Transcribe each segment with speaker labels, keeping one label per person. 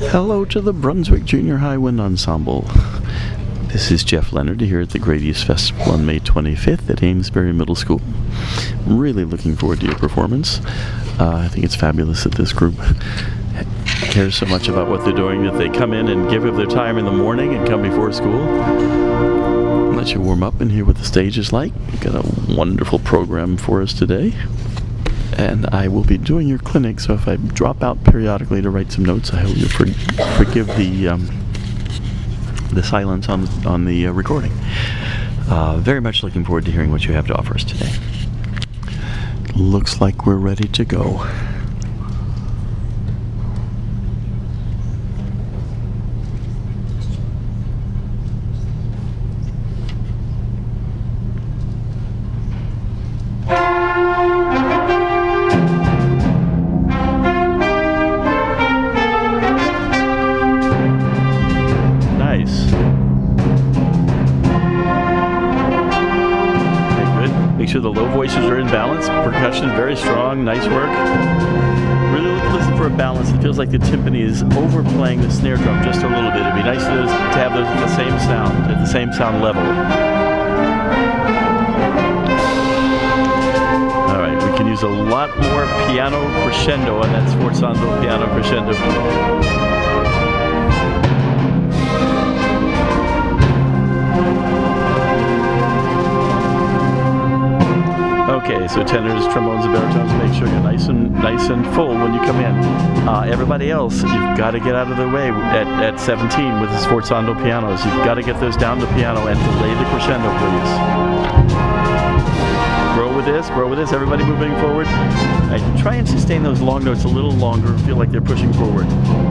Speaker 1: Hello to the Brunswick Junior High Wind Ensemble. This is Jeff Leonard here at the Great East Festival on May 25th at Amesbury Middle School. I'm really looking forward to your performance. I think it's fabulous that this group cares so much about what they're doing that they come in and give of their time in the morning and come before school. I'll let you warm up and hear what the stage is like. We've got a wonderful program for us today. And I will be doing your clinic, so if I drop out periodically to write some notes, I hope you'll forgive the silence on the recording. Very much looking forward to hearing what you have to offer us today. Looks like we're ready to go. Make sure the low voices are in balance. Percussion is very strong. Nice work. Really listen for a balance. It feels like the timpani is overplaying the snare drum just a little bit. It'd be nice to have those at the same sound level. All right, we can use a lot more piano crescendo on that sforzando piano crescendo. Okay, so tenors, trombones, and baritones, make sure you're nice and full when you come in. Everybody else, you've got to get out of their way at 17 with the sforzando pianos. You've got to get those down to piano and delay the crescendo, please. Grow with this, everybody moving forward. And try and sustain those long notes a little longer, feel like they're pushing forward.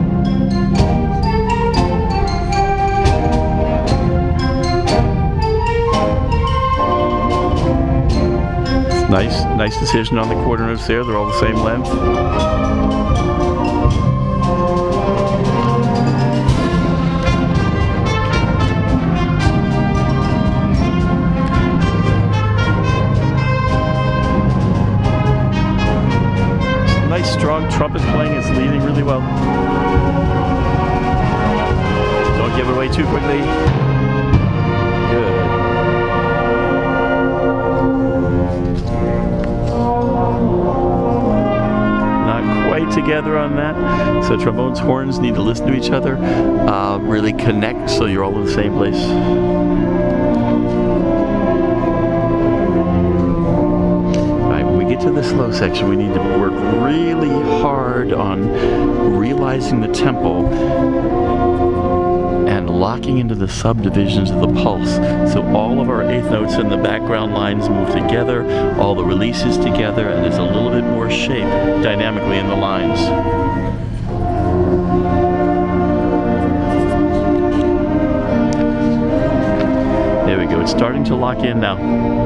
Speaker 1: Nice decision on the quarter notes there. They're all the same length. Nice strong trumpet playing. It's leading really well. Don't give it away too quickly. Good. Together on that. So trombones, horns need to listen to each other, really connect so you're all in the same place. All right, when we get to the slow section, we need to work really hard on realizing the tempo and locking into the subdivisions of the pulse. So all of our eighth notes in the background lines move together, all the releases together, and there's a little bit more shape dynamically in the lines. There we go, it's starting to lock in now.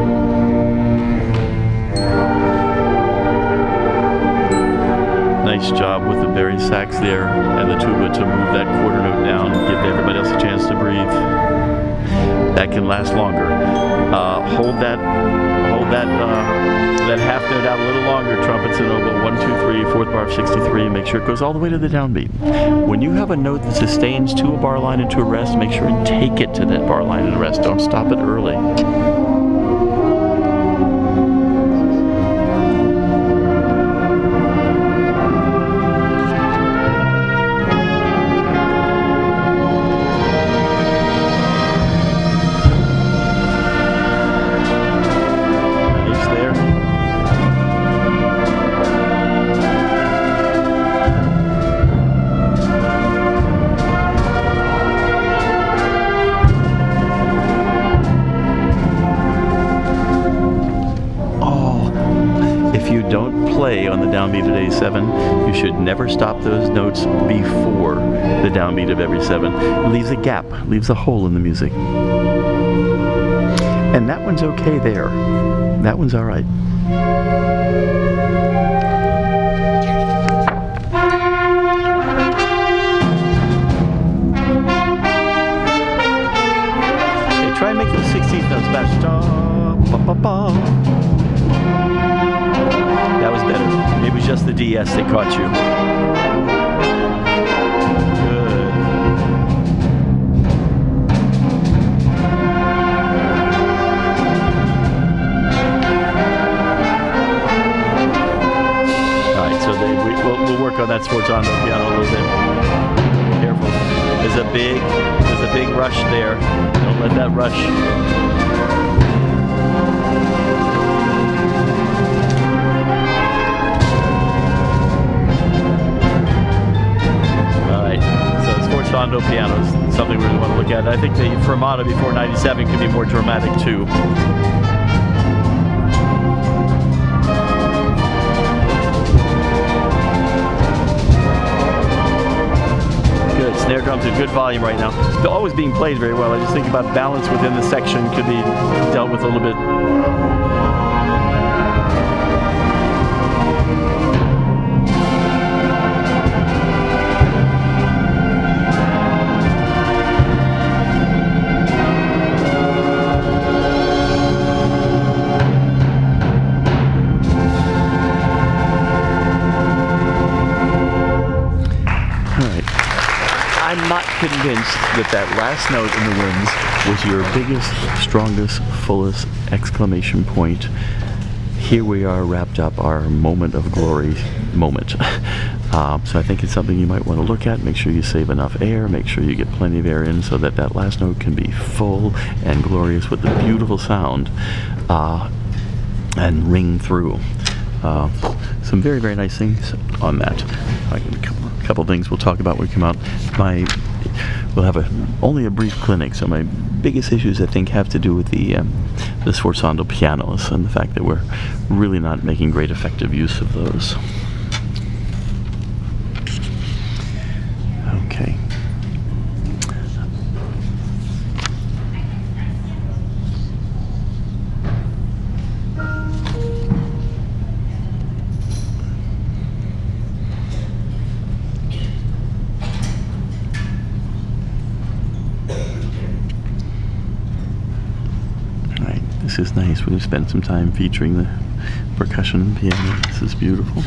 Speaker 1: Nice job with the bari sax there and the tuba to move that quarter note down and give everybody else a chance to breathe. That can last longer. Hold that half note out a little longer. Trumpets and oboe, 1, 2, 3, fourth bar of 63. Make sure it goes all the way to the downbeat. When you have a note that sustains to a bar line and to a rest, make sure and take it to that bar line and rest. Don't stop it early. On the downbeat at A7, you should never stop those notes before the downbeat of every 7. It leaves a gap, leaves a hole in the music. And that one's okay there. That one's all right. Okay, try and make those 16th notes match. That was better. Maybe it was just the DS that caught you. Good. on that sforzando piano a little bit. Careful. There's a big rush there. Don't let that rush. All right. So sforzando piano is something we really want to look at. I think the fermata before 97 can be more dramatic too. Snare drums at good volume right now. It's always being played very well. I just think about balance within the section could be dealt with a little bit. I'm not convinced that last note in the winds was your biggest, strongest, fullest exclamation point. Here we are, wrapped up our moment of glory moment. So I think it's something you might want to look at. Make sure you save enough air. Make sure you get plenty of air in so that that last note can be full and glorious with the beautiful sound and ring through. Some very, very nice things on that. A couple things we'll talk about when we come out. We'll have only a brief clinic, so my biggest issues I think have to do with the sforzando pianos and the fact that we're really not making great effective use of those. Okay. This is nice. We've spent some time featuring the percussion and piano. This is beautiful.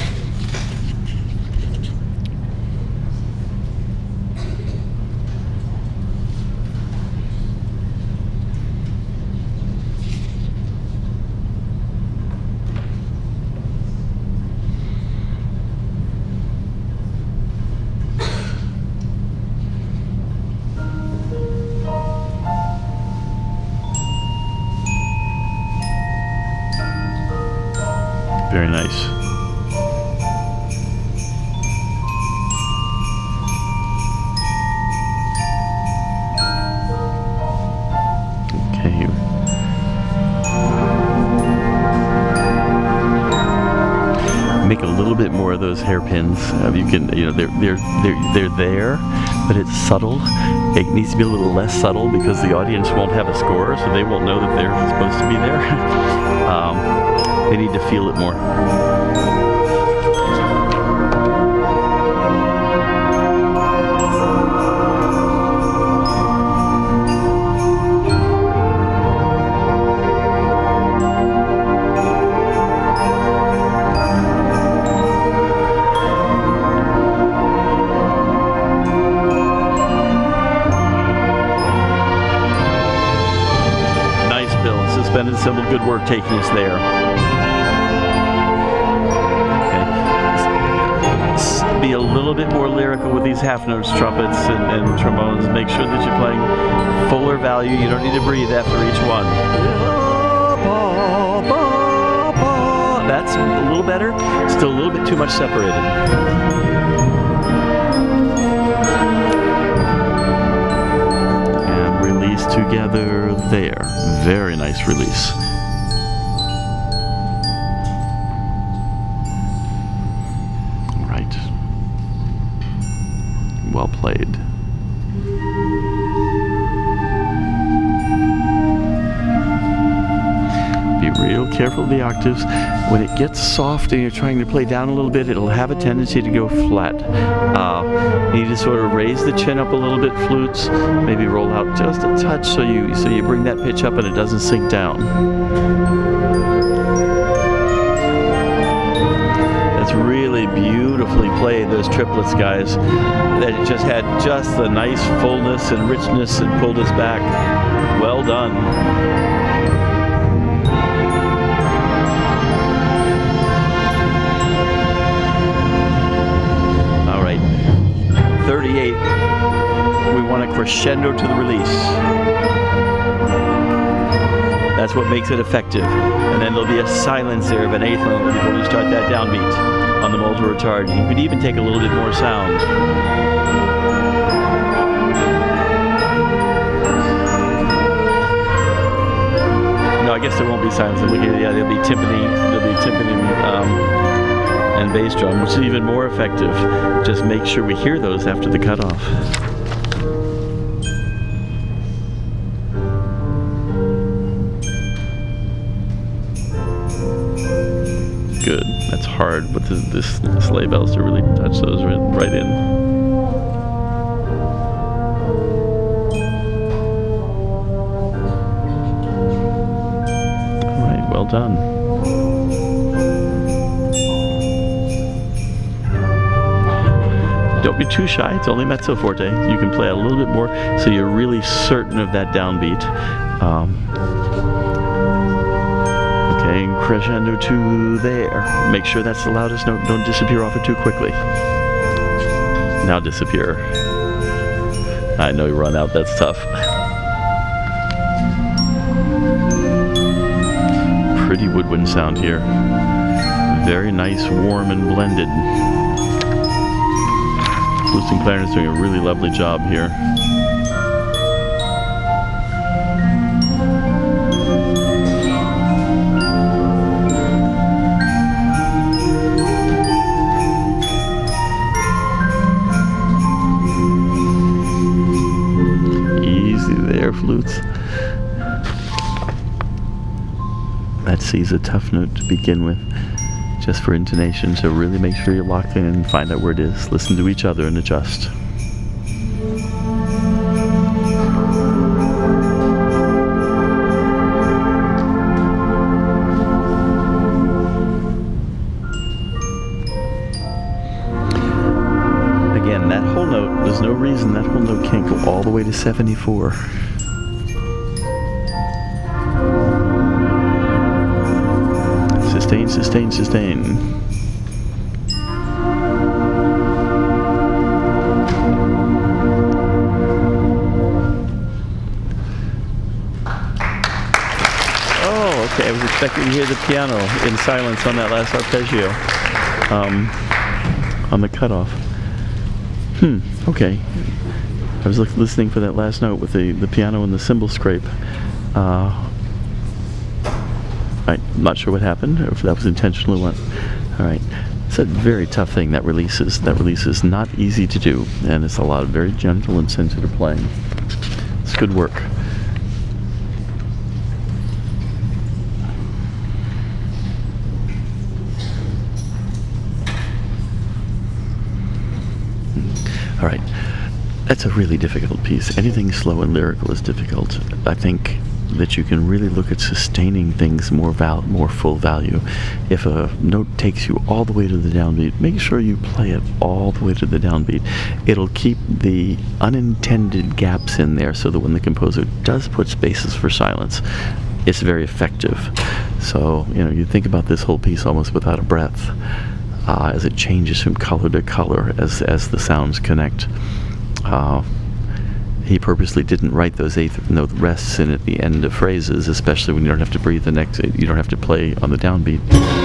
Speaker 1: Very nice. Okay. Make a little bit more of those hairpins. You can, they're there, but it's subtle. It needs to be a little less subtle because the audience won't have a score, so they won't know that they're supposed to be there. They need to feel it more. Nice build, suspended cymbal, good work taking us there. Be a little bit more lyrical with these half notes, trumpets and trombones. Make sure that you're playing fuller value. You don't need to breathe after each one. That's a little better. Still a little bit too much separated. And release together there. Very nice release. Well played. Be real careful of the octaves. When it gets soft and you're trying to play down a little bit, it'll have a tendency to go flat. You need to sort of raise the chin up a little bit, flutes. Maybe roll out just a touch so you bring that pitch up and it doesn't sink down. Really beautifully played, those triplets, guys. That it just had just the nice fullness and richness and pulled us back. Well done. crescendo to the release. That's what makes it effective. And then there'll be a silence there of an eighth note before you start that downbeat on the multi-retard. You could even take a little bit more sound. No, I guess there won't be silence. I'm looking at, yeah, there'll be timpani and bass drum, which is even more effective. Just make sure we hear those after the cutoff. Good. That's hard with this sleigh bells to really touch those right in. All right, well done. Don't be too shy. It's only mezzo forte. You can play a little bit more, so you're really certain of that downbeat. Okay, crescendo to there. Make sure that's the loudest note. Don't disappear off it too quickly. Now disappear. I know you run out. That's tough. Pretty woodwind sound here. Very nice, warm, and blended. Flutes and clarinet's doing a really lovely job here. Flutes. That C's a tough note to begin with, just for intonation, so really make sure you're locked in and find out where it is. Listen to each other and adjust. Again, that whole note, there's no reason that whole note can't go all the way to 74. Sustain, sustain, sustain. Oh, okay. I was expecting to hear the piano in silence on that last arpeggio, on the cutoff. Okay. I was listening for that last note with the piano and the cymbal scrape. I'm not sure what happened, or if that was intentional or what. All right. It's a very tough thing, that release is not easy to do, and it's a lot of very gentle and sensitive playing. It's good work. All right. That's a really difficult piece. Anything slow and lyrical is difficult. I think that you can really look at sustaining things more full value. If a note takes you all the way to the downbeat, make sure you play it all the way to the downbeat. It'll keep the unintended gaps in there so that when the composer does put spaces for silence, it's very effective. So, you think about this whole piece almost without a breath, as it changes from color to color as the sounds connect. He purposely didn't write those eighth note rests in at the end of phrases, especially when you don't have to breathe the next, you don't have to play on the downbeat.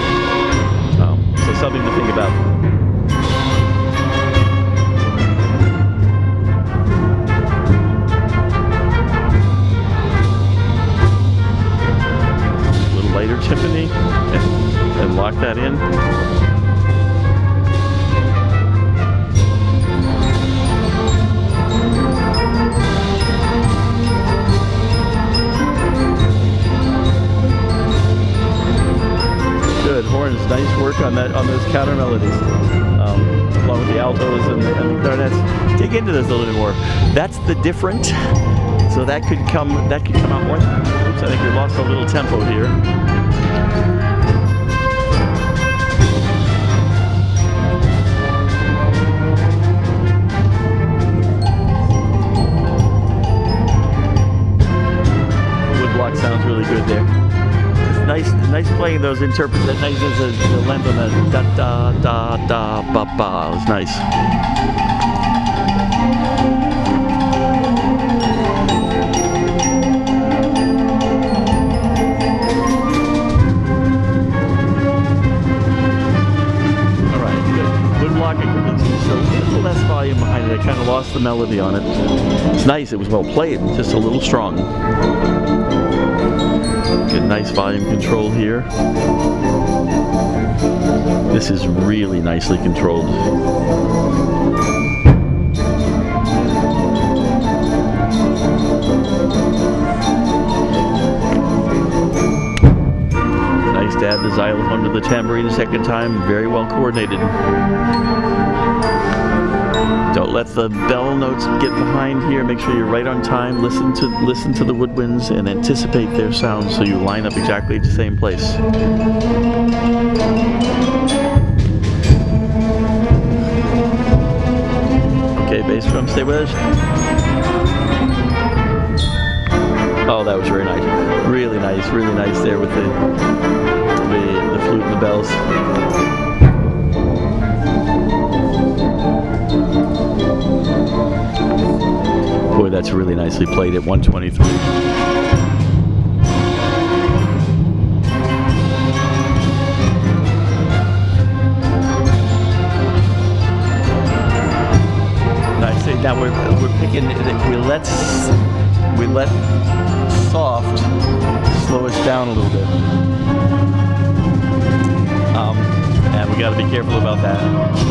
Speaker 1: So something to think about. A little lighter timpani, and lock that in. Horns, nice work on those counter melodies, along with the altos and the clarinets. Dig into this a little bit more. That's the different. So that could come out more. Oops, I think we lost a little tempo here. Woodblock sounds really good there. Nice playing those interprets. That nice is the length on the da da da da ba ba. It was nice. kind of lost the melody on it. It's nice, it was well played, just a little strong. Get nice volume control here. This is really nicely controlled. Nice to add the xylophone to the tambourine a second time. Very well coordinated. Don't let the bell notes get behind here. Make sure you're right on time. Listen to the woodwinds and anticipate their sound so you line up exactly at the same place. Okay, bass drum, stay with us. Oh, that was very nice. Really nice there with the flute and the bells. Boy, that's really nicely played at 123. Nice. Now we're picking. We let soft slow us down a little bit, and we got to be careful about that.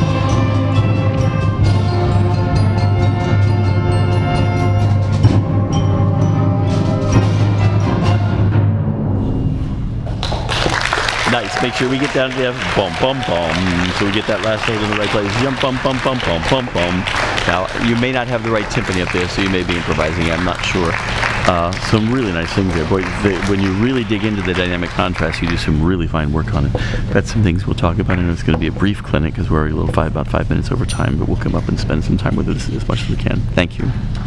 Speaker 1: Nice. Make sure we get down to the bum bum bum, so we get that last note in the right place. Yum bum bum bum bum bum bum. Now you may not have the right timpani up there, so you may be improvising. I'm not sure. Some really nice things there. Boy, when you really dig into the dynamic contrast, you do some really fine work on it. That's some things we'll talk about, and it's going to be a brief clinic because we're already about 5 minutes over time, but we'll come up and spend some time with it as much as we can. Thank you.